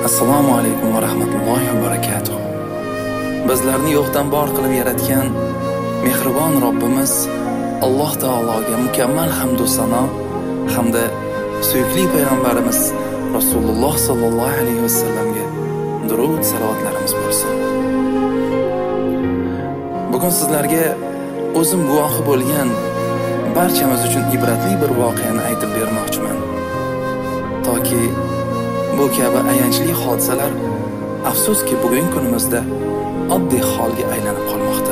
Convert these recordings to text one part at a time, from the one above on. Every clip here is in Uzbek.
Assalomu alaykum va rahmatullohi va barakatuh. Bizlarni yo'qdan bor qilib yaratgan mehribon Robbimiz Alloh taologa mukammal hamd va sano hamda suyukli payg'ambarimiz Rasululloh sallallohu alayhi va sallamga durud salotlarimiz bo'lsin. Bugun sizlarga o'zim guvohi bo'lgan barchamiz uchun ibratli bir voqeani aytib bermoqchiman. Toki bu kabi ayanchli hodisalar afsuski bugungi kunimizda oddiy holga aylanib qolmoqda.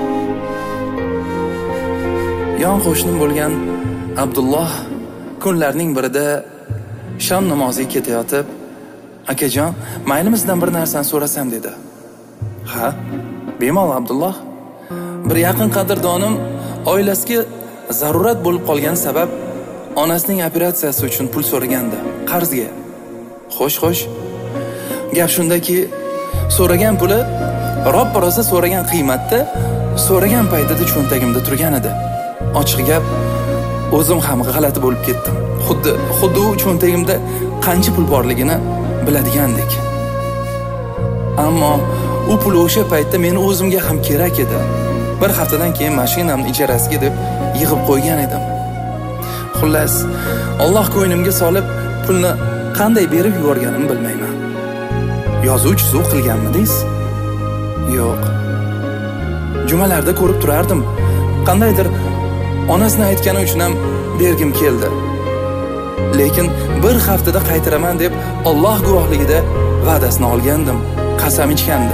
Yon qo'shnim bo'lgan Abdulloh kunlarning birida shom namoziga ketayotib, "Akajon, maylimizdan bir narsani so'rasam" dedi. "Ha, bemalol Abdulloh. Bir yaqin qadrdonim oilasiga zarurat bo'lib qolgan sabab onasining operatsiyasi uchun pul so'ragandi, qarzga. Xo'sh. Gap shundaki, so'ragan puli ro'ppa-rosa so'ragan qiymatda, so'ragan paytida cho'ntagimda turgan edi. Ochiq gap, o'zim ham g'alati bo'lib ketdim. Xuddi u cho'ntagimda qancha pul borligini biladigandek. Ammo u pul o'sha paytda meni o'zimga ham kerak edi. Bir haftadan keyin mashinamni ijarasiga deb yig'ib qo'ygan edim. Xullas, Alloh ko'nglimga solib pulni qanday berib yuborganimni bilmayman. Yozuv-chizuv qilganmidingiz? Yo'q. Jumalarda ko'rib turardim. Qandaydir onasini aytgani uchun ham bergim keldi. Lekin bir haftada qaytaraman deb Alloh guvohligida va'dasini olgandim, qasam ichgandi.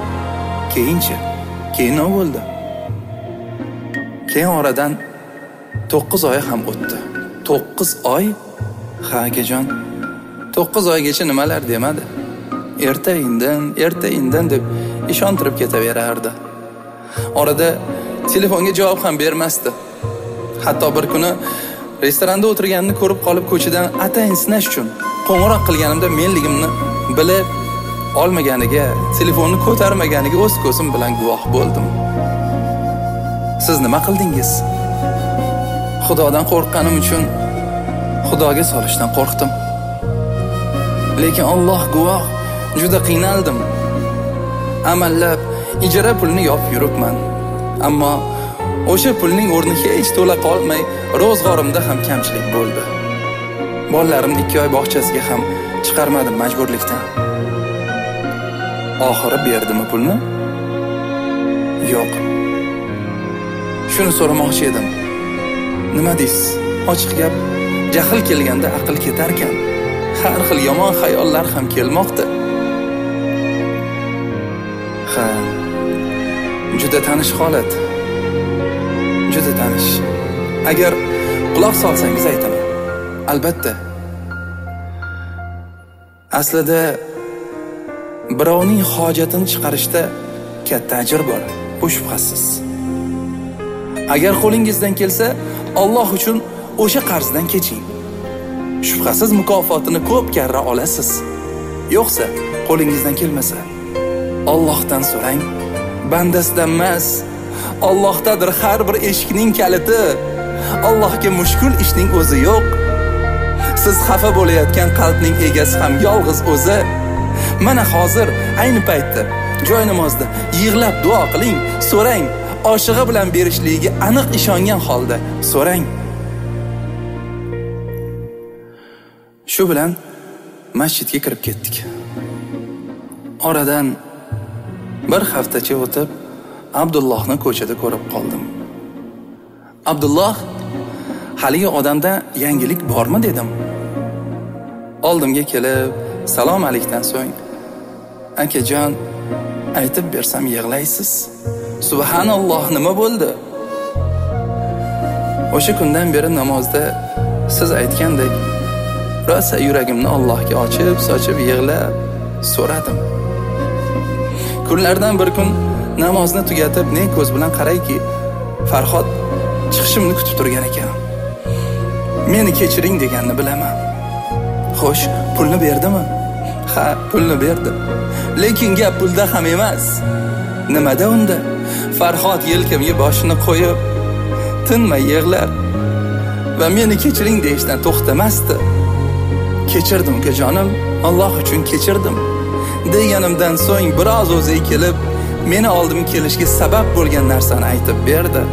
Keyin nima bo'ldi? Keyin oradan 9 oy ham o'tdi. 9 oy? Ha, akajon. 9 oygacha nimalar demadi. Erta indin deb ishontirib ketaverardi. Orada telefonga javob ham bermasdi. Hatto bir kuni restoranda o'tirganini ko'rib qolib ko'chadan atayin sinash uchun qo'ng'iroq qilganimda menligimni bilib olmaganiga, telefonni ko'tarmaganiga o'z ko'zim bilan guvoh bo'ldim. Siz nima qildingiz? Xudodan qo'rqqanim uchun Xudoga solishdan qo'rqdim. Lekin Alloh guvoh, juda qiynaldim. Amallab ijara pulini yopib yuribman. Ammo o'sha pulning o'rni hech to'la qolmay, ro'zg'orimda ham kamchilik bo'ldi. Bolalarimni 2 oy bog'chasiga ham chiqarmadim majburlikdan. Oxiri berdimi pulni? Yo'q. Shuni so'ramoqchi edim. Nima deysiz? Ochiq gap, jahl kelganda aql ketar ekan. Har xil yomon xayollar ham kelmoqda. Ha, juda tanish holat. Juda tanish. Agar quloq solsangiz aytaman. Albatta. Aslida birovning hojatini chiqarishda katta ajr bor, bu shubhasiz. Agar qo'lingizdan kelsa, Alloh uchun o'sha qarzdan keching. Shubhasiz mukofotini ko'p karra olasiz. Yo'qsa, qo'lingizdan kelmasa, Allohdan so'rang. Bandasidan emas, Allohdadir har bir eshikning kaliti. Allohga mushkul ishning o'zi yo'q. Siz xafa bo'layotgan qalbning egasi ham yolg'iz o'zi. Mana hozir ayni paytda joy namozda yig'lab duo qiling, so'rang. Oshig'i bilan berishligiga aniq ishongan holda so'rang. Shu bilan masjidga kirib ketdik. Oradan bir haftacha o'tib Abdullohni ko'chada ko'rib qoldim. "Abdulloh, haligi odamda yangilik bormi?" dedim. Oldimga kelib, salom alikdan so'ng, "Akajon, aytib bersam yig'laysiz. Subhanalloh, nima bo'ldi?" O'sha kundan beri namozda siz aytgandek rosa yuragimni Allohga ochib yig'lab so'radim. Kunlardan bir kun namozni tugatib ne ko'z bilan qarayki, Farhod chiqishimni kutib turgan ekan. Meni kechiring deganini bilaman. Xo'sh, pulni berdimi? Ha, pulni berdi. Lekin gap pulda ham emas. Nimada unda? Farhod yelkamga boshini qo'yib, tinmay yig'lar va meni kechiring deyishdan to'xtamasdi. Kechirdim ukajonim, Alloh uchun kechirdim deganimdan so'ng biroz o'ziga kelib, meni oldim kelishga sabab bo'lgan narsani aytib berdi.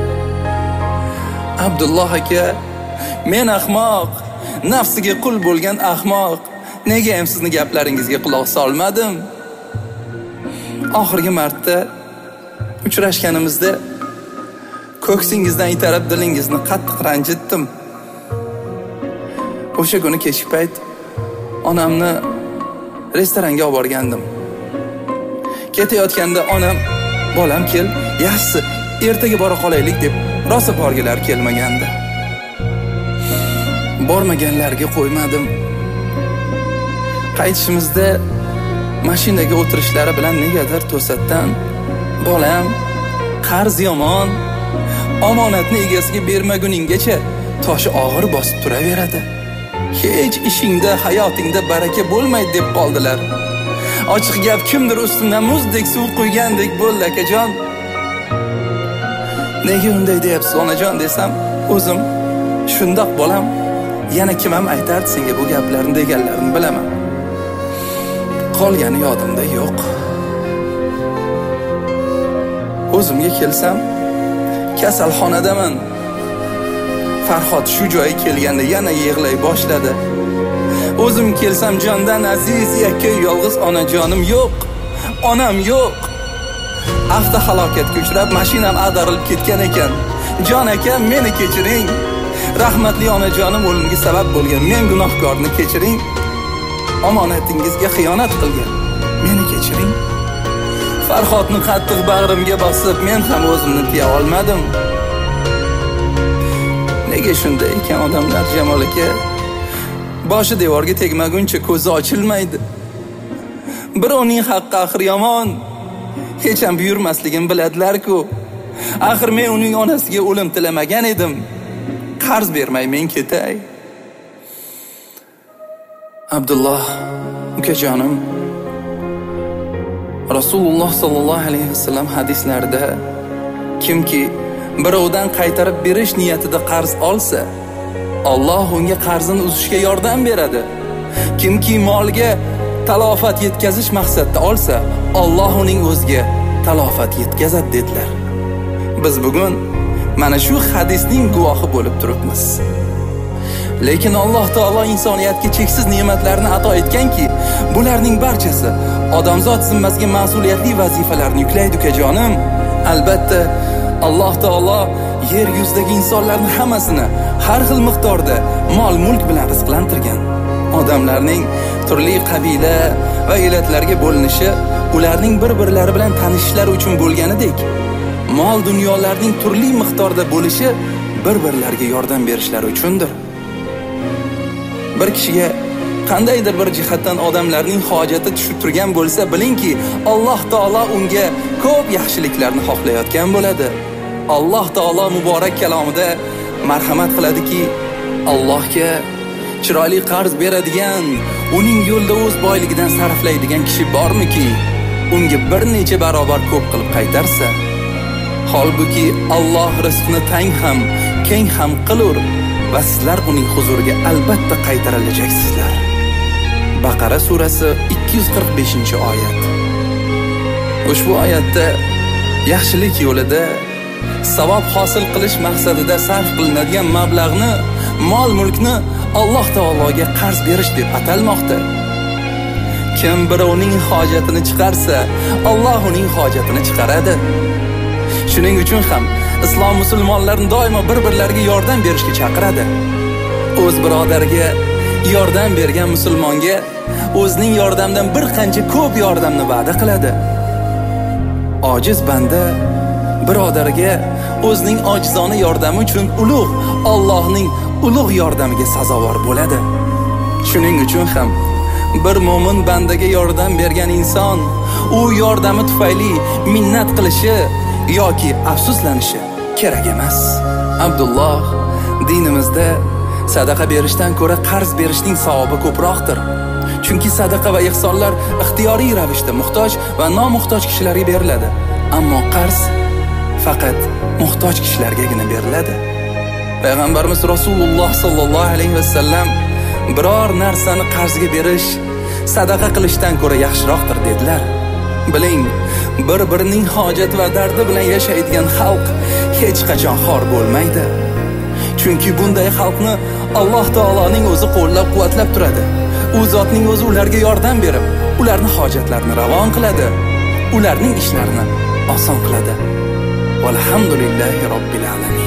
Abdulloh aka, men ahmoq, nafsiga qul bo'lgan ahmoq. Nega ham sizni gaplaringizga quloq solmadim? Oxirgi marta uchrashganimizda ko'ksingizdan itarib dilingizni qattiq ranjitdim. O'sha kuni kechki payt onamni restoranga olib borgandim. Ketayotganda onam, "Bolam kel, yaxshi, ertaga bora qolaylik" deb rosa borgilar kelmagandi. Bormaganlarga qo'ymadim. Qaytishimizda mashinaga o'tirishlari bilan negadir to'satdan, "Bolam, qarz yomon, omonatni egasiga bermaguninggacha toshi og'ir bosib turaveradi. Hech ishingda, hayotingda baraka bo'lmaydi" deb qoldilar. Ochiq gap, kimdir ustimdan muzdek suv qo'ygandek bo'ldi akajon. Nega unday deyapsiz onajon desam, o'zim, "Shundoq bolam, yana kim ham aytardi senga bu gaplarni" deganlarini bilaman. Qolgani yodimda yo'q. O'zimga kelsam, kasalxonadaman. Farhod shu joyga kelganda yana yig'lay boshladi. O'zim kelsam, jondan aziz yakka yolg'iz onajonim yo'q. Onam yo'q. Avtohalokatga uchrab, mashinam ag'darilib ketgan ekan. "Jon aka, meni kechiring. Rahmatli onajonim o'limga sabab bo'lgan. Men gunohkorni kechiring. Omonatingizga xiyonat qilgan. Meni kechiring." Farhodni qattiq bag'rimga bosib, men ham o'zimni tiya olmadim. Nega shunday ekan odamlar jamoliga? Boshi devorga tegmaguncha ko'zi ochilmaydi. Birovning haqqi axir yomon. Hech ham buyurmasligini biladilar-ku. Axir men uning onasiga o'lim tilamagan edim. Qarz bermay men ketay. Abdulloh ukajonim, Rasululloh sallallohu alayhi vasallam hadislarida kimki birovdan qaytarib berish niyatida qarz olsa, Alloh unga qarzini uzishga yordam beradi. Kimki molga talofat yetkazish maqsadida olsa, Alloh uning o'ziga talofat yetkazadi dedilar. Biz bugun mana shu hadisning guvohi bo'lib turibmiz. Lekin Alloh taolo insoniyatga cheksiz ne'matlarni ato etganki, bularning barchasi odamzod zimmasiga mas'uliyatli vazifalarni yuklaydi ukajonim. Albatta, Alloh taolo yer yuzidagi insonlarning hammasini har xil miqdorda mol-mulk bilan rizqlantirgan. Odamlarning turli qabila va elatlarga bo'linishi ularning bir-birlari bilan tanishishlari uchun bo'lganidek, mol dunyolarning turli miqdorda bo'lishi bir-birlariga yordam berishlari uchundir. Bir kishiga qandaydir bir jihatdan odamlarning hojati tushib turgan bo'lsa, bilingki, Alloh taolo unga ko'p yaxshiliklarni xohlayotgan bo'ladi. Alloh taolo muborak kalomida marhamat qiladiki, Allohga chiroyli qarz beradigan, uning yo'lida o'z boyligidan sarflaydigan kishi bormiki, unga bir necha barobar ko'p qilib qaytarsa. Holbuki Alloh rizqni tang ham, keng ham qilur va sizlar uning huzuriga albatta qaytarilajaksizlar. Baqara surasi 245-oyat. Ushbu oyatda yaxshilik yo'lida savob hosil qilish maqsadida sarf qilinadigan mablag'ni, mol-mulkni Alloh taologa qarz berish deb atalmoqda. Kim birovning hojatini chiqarsa, Alloh uning hojatini chiqaradi. Shuning uchun ham islom musulmonlarini doimo bir-birlariga yordam berishga chaqiradi. O'z birodariga yordam bergan musulmonga o'zining yordamdan bir qancha ko'p yordamni va'da qiladi. Ojiz banda birodariga o'zining ojizona yordami uchun ulug' Allohning ulug' yordamiga sazovor bo'ladi. Shuning uchun ham bir mo'min bandaga yordam bergan inson u yordami tufayli minnat qilishi yoki afsuslanishi kerak emas. Abdulloh, dinimizda sadaqa berishdan ko'ra qarz berishning savobi ko'proqdir. Chunki sadaqa va ihsonlar ixtiyoriy ravishda muhtoj va nomuhtoj kishilarga beriladi. Ammo qarz faqat muhtoj kishilargagina beriladi. Payg'ambarimiz Rasululloh sallallohu alayhi vasallam biror narsani qarzga berish sadaqa qilishdan ko'ra yaxshiroqdir dedilar. Biling, bir-birining hojat va dardi bilan yashaydigan xalq hech qachon xor bo'lmaydi. Chunki bunday xalqni Alloh taoloning o'zi qo'llab-quvvatlab turadi. U zotning o'zi ularga yordam berib, ularning hojatlarini ravon qiladi, ularning ishlarini oson qiladi. Valhamdulillahi robbil alamin.